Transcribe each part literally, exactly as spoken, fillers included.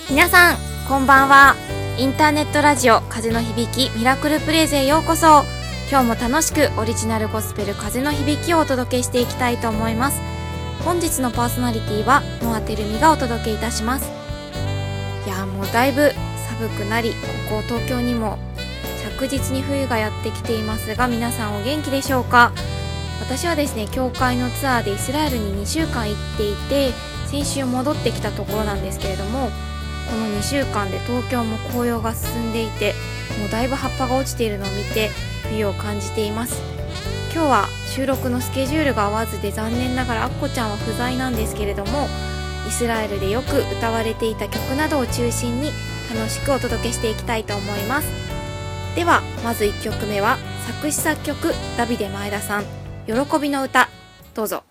皆さんこんばんは。インターネットラジオ風の響きミラクルプレイズへようこそ。今日も楽しくオリジナルゴスペル風の響きをお届けしていきたいと思います。本日のパーソナリティはノアテルミがお届けいたします。いやもうだいぶ寒くなり、ここ東京にも着実に冬がやってきていますが、皆さんお元気でしょうか。私はですね、教会のツアーでイスラエルににしゅうかん行っていて、先週戻ってきたところなんですけれども、このにしゅうかんで東京も紅葉が進んでいて、もうだいぶ葉っぱが落ちているのを見て冬を感じています。今日は収録のスケジュールが合わずで残念ながらアッコちゃんは不在なんですけれども、イスラエルでよく歌われていた曲などを中心に楽しくお届けしていきたいと思います。ではまずいっきょくめは作詞作曲ダビデ前田さん、喜びの歌、どうぞ。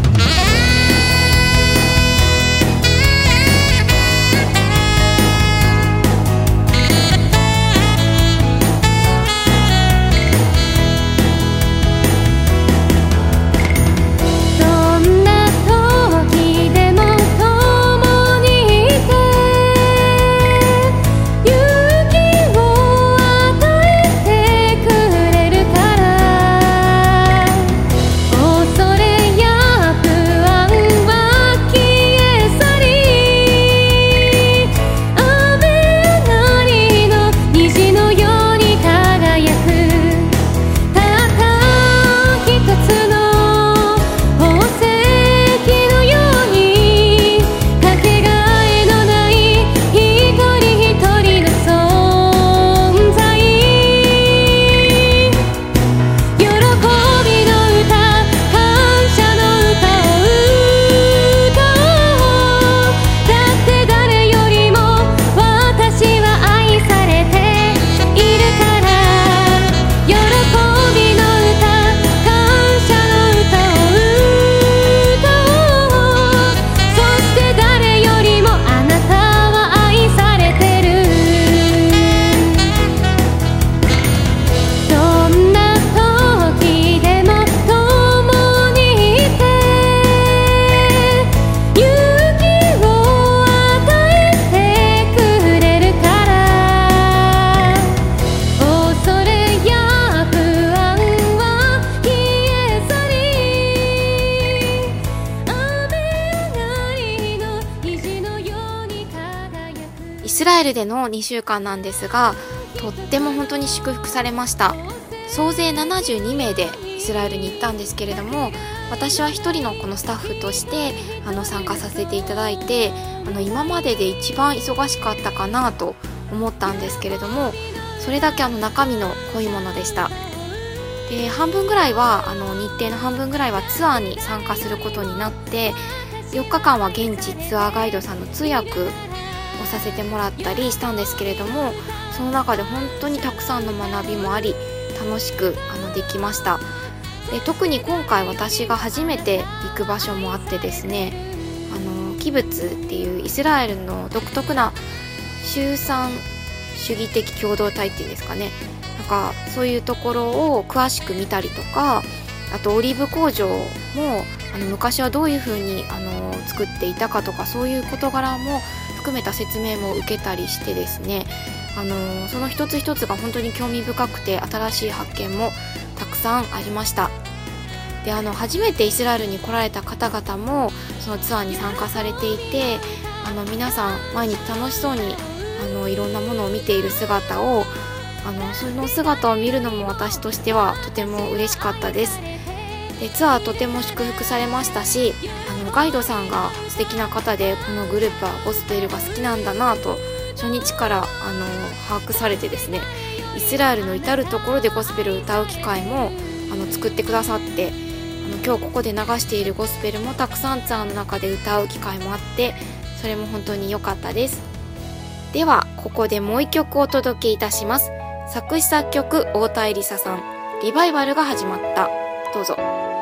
イスラエルでのにしゅうかんなんですが、とっても本当に祝福されました。総勢ななじゅうにめいでイスラエルに行ったんですけれども、私は一人のこのスタッフとしてあの参加させていただいて、あの今までで一番忙しかったかなと思ったんですけれども、それだけあの中身の濃いものでした。で半分ぐらいはあの日程の半分ぐらいはツアーに参加することになって、よっかかんは現地ツアーガイドさんの通訳をさせてもらったりしたんですけれども、その中で本当にたくさんの学びもあり、楽しくあのできました。で特に今回私が初めて行く場所もあってですね、あのキブツっていうイスラエルの独特な集産主義的共同体っていうんですかね、なんかそういうところを詳しく見たりとか、あとオリーブ工場もあの昔はどういう風にあの作っていたかとか、そういう事柄も含めた説明も受けたりしてですね、あのその一つ一つが本当に興味深くて、新しい発見もたくさんありました。であの初めてイスラエルに来られた方々もそのツアーに参加されていて、あの皆さん毎日楽しそうにあのいろんなものを見ている姿を、あのその姿を見るのも私としてはとても嬉しかったです。でツアーとても祝福されましたし、あのガイドさんが素敵な方で、このグループはゴスペルが好きなんだなと初日からあの把握されてですね、イスラエルの至るところでゴスペルを歌う機会もあの作ってくださって、あの今日ここで流しているゴスペルもたくさんツアーの中で歌う機会もあって、それも本当に良かったです。ではここでもう一曲お届けいたします。作詞作曲大田エリサさん、リバイバルが始まった、どうぞ。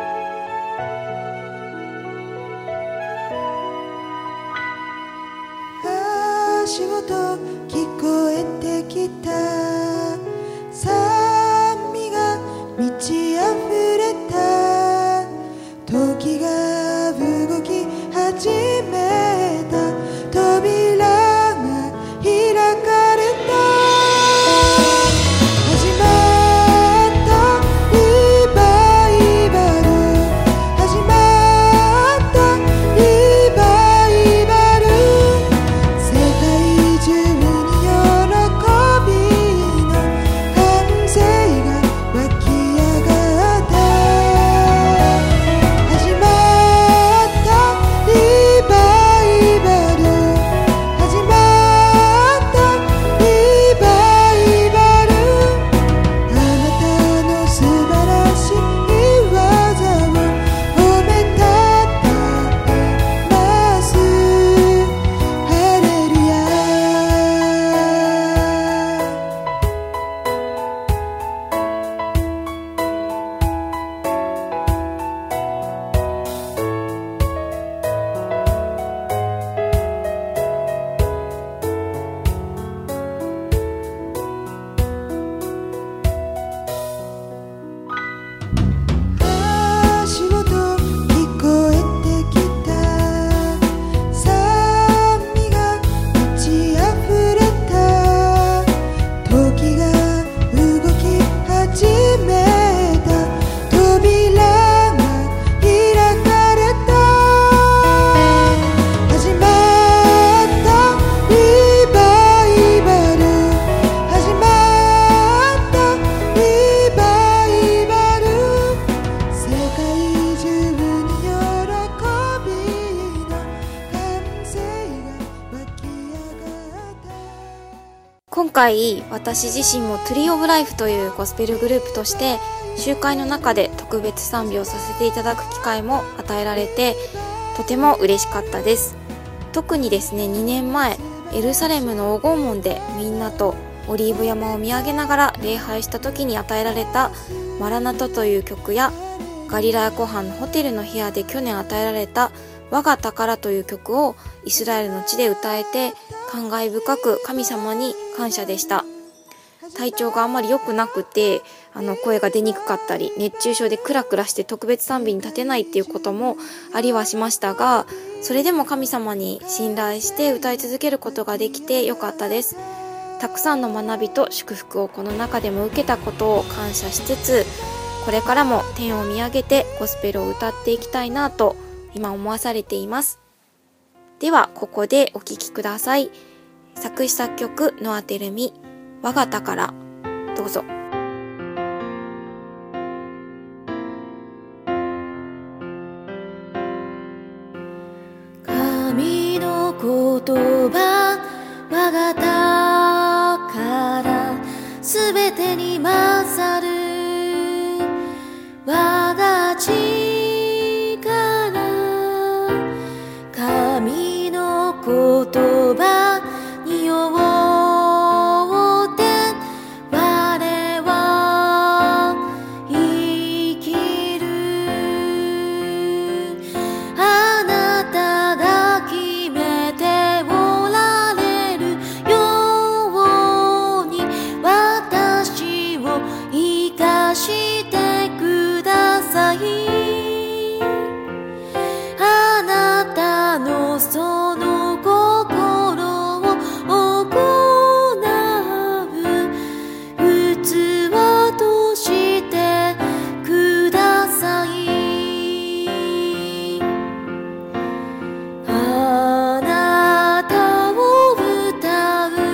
足音聞こえてきた、酸味が満ち溢れた、時が動き始めた、扉が今回私自身もトゥリーオブライフというゴスペルグループとして集会の中で特別賛美をさせていただく機会も与えられて、とても嬉しかったです。特にですね、にねんまえエルサレムの黄金門でみんなとオリーブ山を見上げながら礼拝した時に与えられたマラナトという曲や、ガリラヤ湖畔のホテルの部屋で去年与えられた我が宝という曲をイスラエルの地で歌えて、感慨深く神様に感謝でした。体調があんまり良くなくて、あの声が出にくかったり、熱中症でクラクラして特別賛美に立てないっていうこともありはしましたが、それでも神様に信頼して歌い続けることができてよかったです。たくさんの学びと祝福をこの中でも受けたことを感謝しつつ、これからも天を見上げてゴスペルを歌っていきたいなと今思わされています。ではここでお聴きください。作詞作曲ノアテルミ、我が宝、どうぞ。 神の言葉、我が宝、すべてに勝る我が力、神の言葉によって我は生きる。あなたが決めておられるように、私を生かしてください。あなたのその心を行う器としてください。あなたを歌う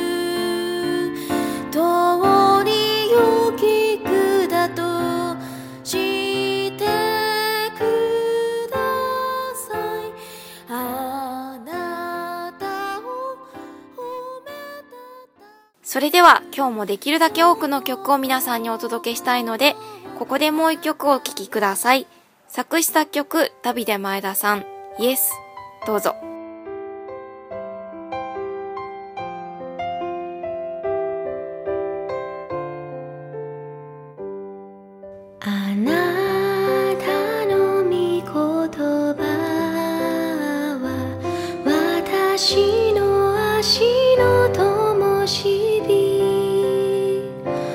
通りよき管としてください。あなたを褒めたた。 それでは今日もできるだけ多くの曲を皆さんにお届けしたいので、ここでもう一曲お聴きください。作詞作曲ダビデ前田さん、イエス、どうぞ。 あなたの御言葉は私の足の灯火、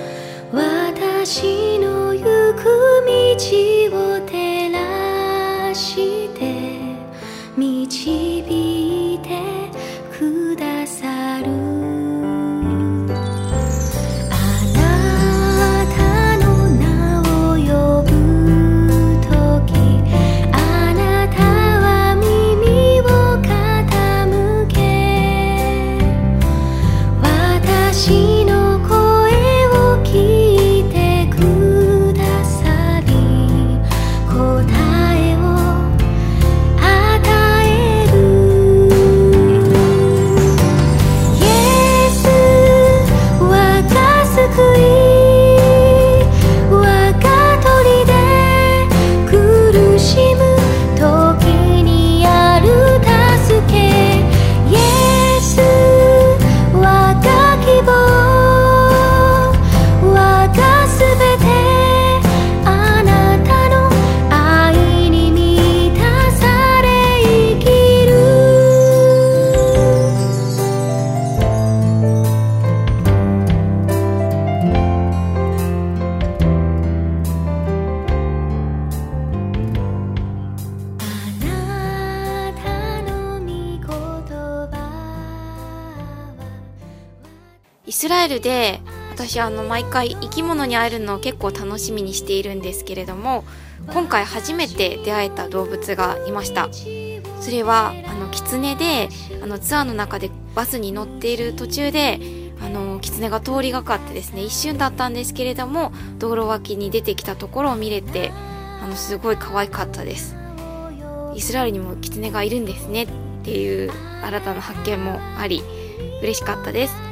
私の行く道を照らして導いてくださる。 イスラエルで私あの毎回生き物に会えるのを結構楽しみにしているんですけれども、今回初めて出会えた動物がいました。それはあのキツネで、あのツアーの中でバスに乗っている途中であのキツネが通りがかってですね、一瞬だったんですけれども道路脇に出てきたところを見れて、あのすごい可愛かったです。イスラエルにもキツネがいるんですねっていう新たな発見もあり嬉しかったです。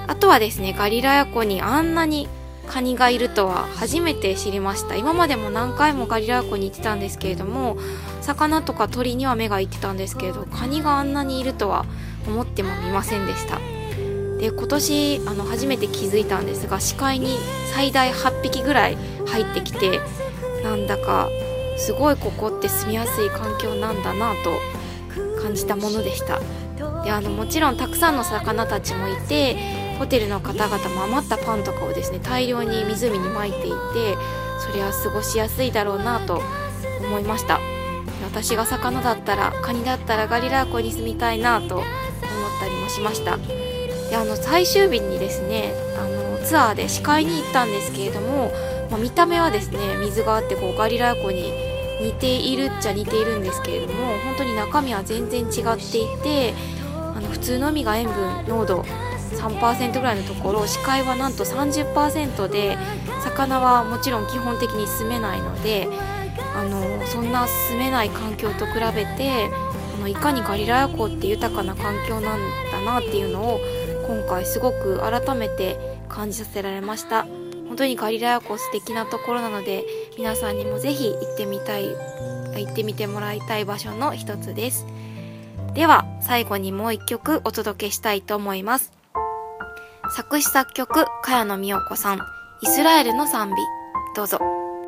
あとはですね、ガリラヤ湖にあんなにカニがいるとは初めて知りました。今までも何回もガリラヤ湖に行ってたんですけれども、魚とか鳥には目がいってたんですけれど、カニがあんなにいるとは思ってもみませんでした。で、今年あの初めて気づいたんですが、視界に最大はっぴきぐらい入ってきて、なんだかすごいここって住みやすい環境なんだなと感じたものでした。で、あのもちろんたくさんの魚たちもいて、ホテルの方々も余ったパンとかをですね大量に湖に撒いていて、それは過ごしやすいだろうなと思いました。私が魚だったら、カニだったらガリラヤ湖に住みたいなと思ったりもしました。で、あの最終日にですね、あのツアーで視界に行ったんですけれども、まあ、見た目はですね水があってこうガリラヤ湖に似ているっちゃ似ているんですけれども、本当に中身は全然違っていて、あの普通の海が塩分濃度 さんパーセント ぐらいのところ、視界はなんと さんじゅっパーセント で、魚はもちろん基本的に住めないので、あのそんな住めない環境と比べて、あのいかにガリラヤ湖って豊かな環境なんだなっていうのを今回すごく改めて感じさせられました。本当にガリラヤ湖素敵なところなので、皆さんにもぜひ行ってみたい行ってみてもらいたい場所の一つです。では最後にもう一曲お届けしたいと思います。作詞作曲茅野美代子さん、イスラエルの賛美。どうぞ。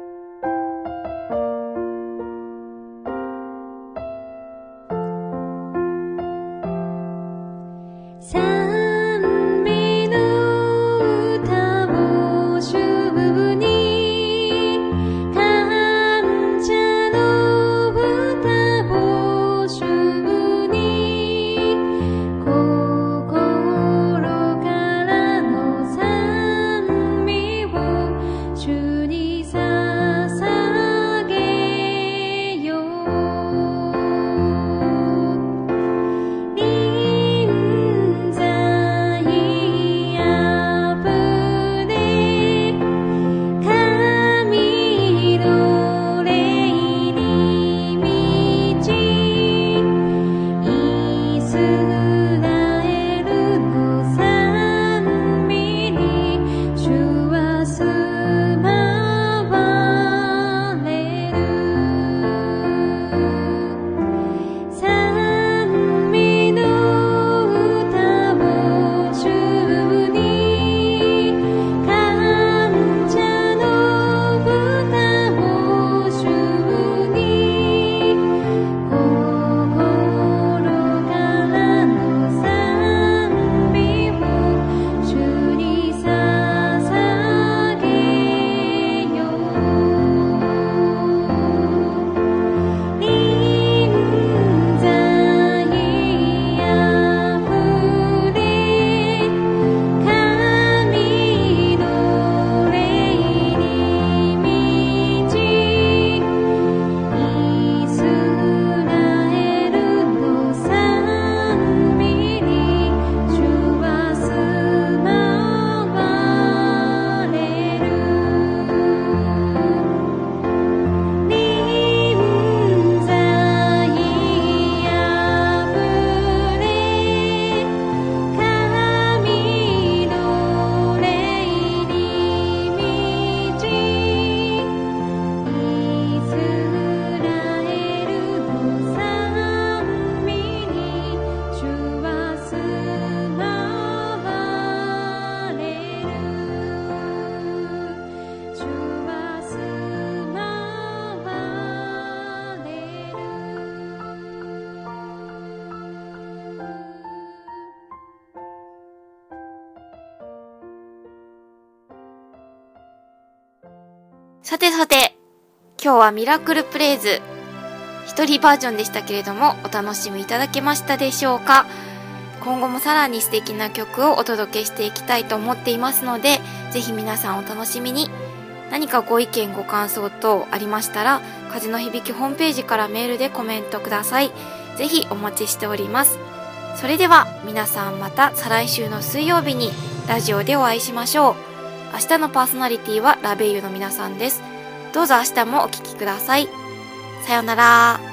さてさて、今日はミラクルプレイズ一人バージョンでしたけれども、お楽しみいただけましたでしょうか。今後もさらに素敵な曲をお届けしていきたいと思っていますので、ぜひ皆さんお楽しみに。何かご意見ご感想等ありましたら、風の響きホームページからメールでコメントください。ぜひお待ちしております。それでは皆さん、また再来週の水曜日にラジオでお会いしましょう。明日のパーソナリティはラベイユの皆さんです。どうぞ明日もお聞きください。さようなら。